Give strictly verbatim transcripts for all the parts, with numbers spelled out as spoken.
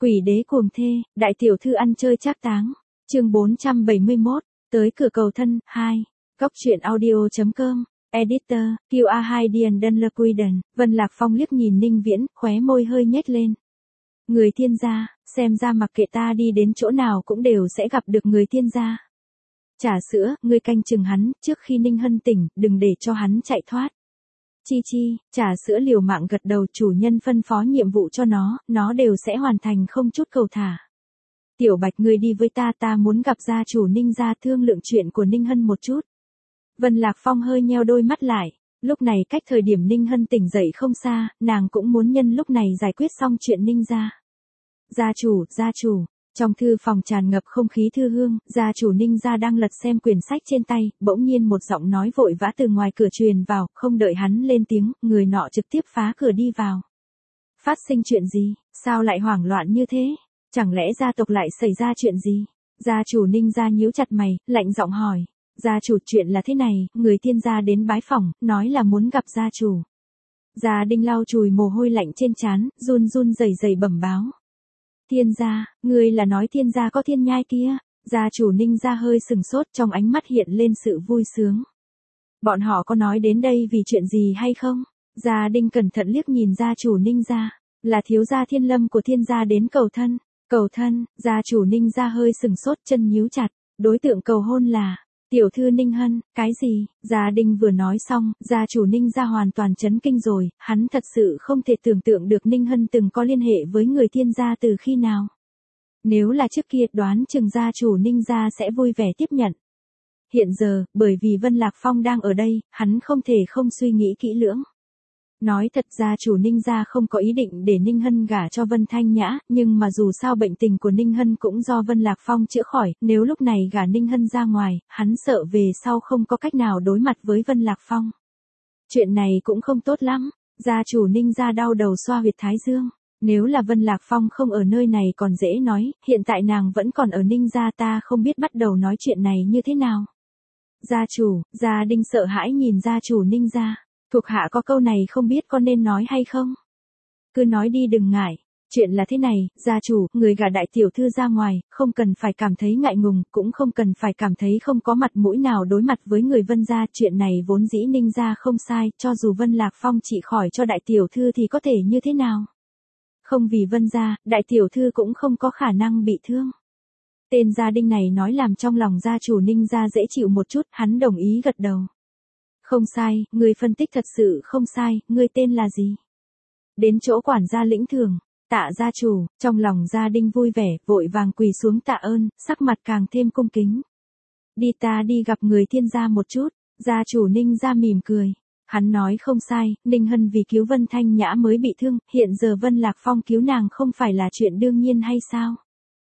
Quỷ đế cuồng thê, đại tiểu thư ăn chơi trác táng. Chương bốn trăm bảy mươi mốt, tới cửa cầu thân, hai. Góc truyện audio.com, Editor, Q A hai Điền Đân Lơ Quiden, Vân Lạc Phong liếc nhìn Ninh Viễn, khóe môi hơi nhếch lên. Người thiên gia, xem ra mặc kệ ta đi đến chỗ nào cũng đều sẽ gặp được người thiên gia. Trà sữa, ngươi canh chừng hắn, trước khi Ninh Hân tỉnh, đừng để cho hắn chạy thoát. Chi chi, trà sữa liều mạng gật đầu, chủ nhân phân phó nhiệm vụ cho nó, nó đều sẽ hoàn thành không chút cầu thả. Tiểu Bạch, ngươi đi với ta, ta muốn gặp gia chủ Ninh gia thương lượng chuyện của Ninh Hân một chút. Vân Lạc Phong hơi nheo đôi mắt lại, lúc này cách thời điểm Ninh Hân tỉnh dậy không xa, nàng cũng muốn nhân lúc này giải quyết xong chuyện Ninh gia. Gia chủ, gia chủ. Trong thư phòng tràn ngập không khí thư hương, gia chủ Ninh gia đang lật xem quyển sách trên tay, bỗng nhiên một giọng nói vội vã từ ngoài cửa truyền vào, không đợi hắn lên tiếng, người nọ trực tiếp phá cửa đi vào. Phát sinh chuyện gì, sao lại hoảng loạn như thế? Chẳng lẽ gia tộc lại xảy ra chuyện gì? Gia chủ Ninh gia nhíu chặt mày, lạnh giọng hỏi. Gia chủ, chuyện là thế này, người tiên gia đến bái phỏng, nói là muốn gặp gia chủ. Gia Đinh lau chùi mồ hôi lạnh trên trán, run run rẩy rẩy bẩm báo. Thiên gia, ngươi là nói thiên gia có thiên nhai kia? Gia chủ Ninh gia hơi sừng sốt, trong ánh mắt hiện lên sự vui sướng. Bọn họ có nói đến đây vì chuyện gì hay không? Gia Đinh cẩn thận liếc nhìn gia chủ Ninh gia, là thiếu gia Thiên Lâm của thiên gia đến cầu thân. Cầu thân, gia chủ Ninh gia hơi sừng sốt, chân nhíu chặt, đối tượng cầu hôn là tiểu thư Ninh Hân. Cái gì? Gia Đinh vừa nói xong, gia chủ Ninh gia hoàn toàn chấn kinh rồi, hắn thật sự không thể tưởng tượng được Ninh Hân từng có liên hệ với người thiên gia từ khi nào. Nếu là trước kia, đoán chừng gia chủ Ninh gia sẽ vui vẻ tiếp nhận. Hiện giờ, bởi vì Vân Lạc Phong đang ở đây, hắn không thể không suy nghĩ kỹ lưỡng. Nói thật, gia chủ Ninh gia không có ý định để Ninh Hân gả cho Vân Thanh Nhã, nhưng mà dù sao bệnh tình của Ninh Hân cũng do Vân Lạc Phong chữa khỏi, nếu lúc này gả Ninh Hân ra ngoài, hắn sợ về sau không có cách nào đối mặt với Vân Lạc Phong. Chuyện này cũng không tốt lắm, gia chủ Ninh gia đau đầu xoa huyệt thái dương. Nếu là Vân Lạc Phong không ở nơi này còn dễ nói, hiện tại nàng vẫn còn ở Ninh gia, ta không biết bắt đầu nói chuyện này như thế nào. Gia chủ, Gia Đinh sợ hãi nhìn gia chủ Ninh gia. Thuộc hạ có câu này không biết có nên nói hay không? Cứ nói đi đừng ngại. Chuyện là thế này, gia chủ, người gả đại tiểu thư ra ngoài, không cần phải cảm thấy ngại ngùng, cũng không cần phải cảm thấy không có mặt mũi nào đối mặt với người Vân gia. Chuyện này vốn dĩ Ninh gia không sai, cho dù Vân Lạc Phong trị khỏi cho đại tiểu thư thì có thể như thế nào? Không vì Vân gia, đại tiểu thư cũng không có khả năng bị thương. Tên Gia Đinh này nói làm trong lòng gia chủ Ninh gia dễ chịu một chút, hắn đồng ý gật đầu. Không sai, người phân tích thật sự không sai, ngươi tên là gì? Đến chỗ quản gia lĩnh thưởng, tạ gia chủ, trong lòng Gia Đinh vui vẻ, vội vàng quỳ xuống tạ ơn, sắc mặt càng thêm cung kính. Đi, ta đi gặp người thiên gia một chút. Gia chủ Ninh gia mỉm cười. Hắn nói không sai, Ninh Hân vì cứu Vân Thanh Nhã mới bị thương, hiện giờ Vân Lạc Phong cứu nàng không phải là chuyện đương nhiên hay sao?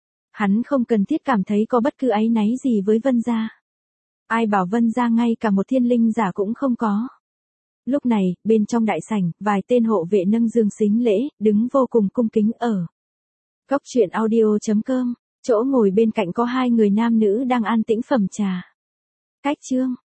Hắn không cần thiết cảm thấy có bất cứ áy náy gì với Vân gia. Ai bảo Vân gia ngay cả một thiên linh giả cũng không có. Lúc này, bên trong đại sảnh, vài tên hộ vệ nâng dương xính lễ, đứng vô cùng cung kính ở. Góc truyện audio.com, chỗ ngồi bên cạnh có hai người nam nữ đang an tĩnh phẩm trà. Cách chương.